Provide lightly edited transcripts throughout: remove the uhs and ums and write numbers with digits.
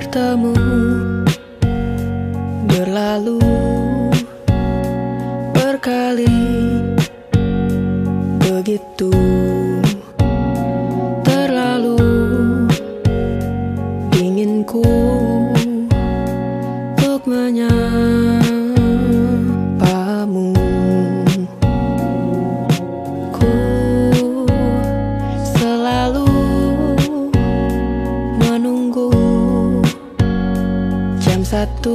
bertemu berlalu berkali begitu terlalu inginku untuk menyapamu. Ku selalu menunggu jam 1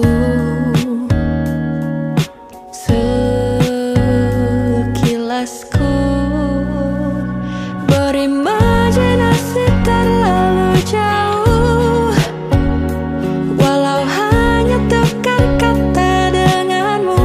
sekilas ku berimajinasi terlalu jauh, walau hanya tukar kata denganmu.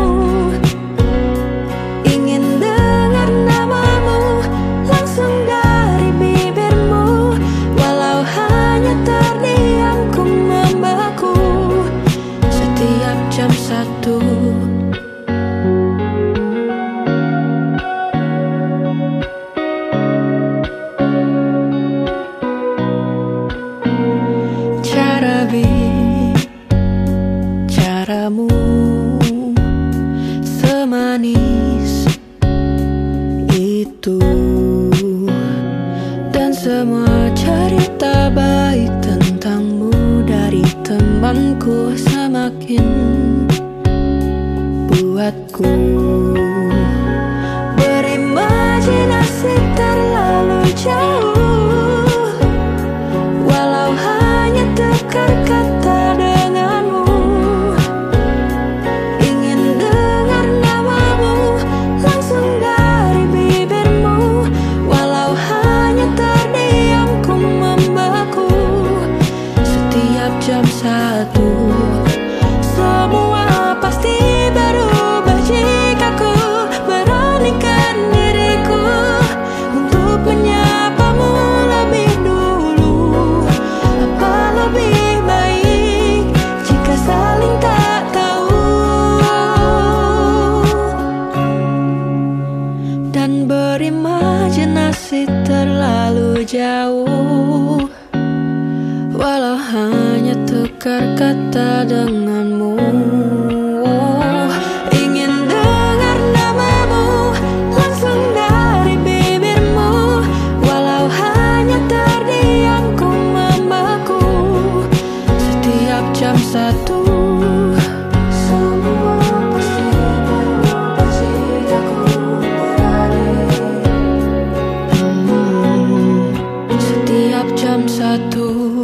Ingin dengar namamu langsung dari bibirmu, walau hanya terdiam ku membeku setiap jam 1. Caramu semanis itu, dan semua cerita baik tentangmu dari temanku semakin buatku berimajinasi terlalu jauh, walau hanya tukar kata denganmu. Ingin dengar namamu langsung dari bibirmu, walau hanya terdiam ku membeku setiap jam 1. Semua pasti berubah jika ku beranikan diriku untuk menyapamu lebih dulu. Apa lebih baik jika saling tak tahu dan berimajinasi terlalu jauh, walau hanya tukar kata denganmu. Ingin dengar namamu langsung dari bibirmu, walau hanya terdiam ku membeku setiap jam 1. Semua pasti berubah jika ku berani setiap jam 1.